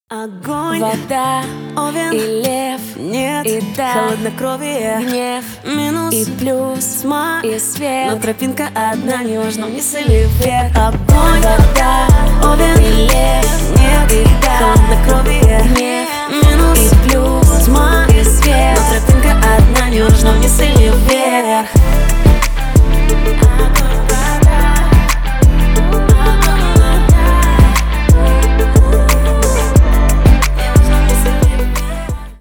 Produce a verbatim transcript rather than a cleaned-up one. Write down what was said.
Огонь, вода, овен и лев, нет, и да, холоднокровие, гнев, минус и плюс, тьма, и свет. но тропинка одна, неважно вниз или вверх. Огонь, Вода, овен и лев, нет, и да, холоднокровие, гнев,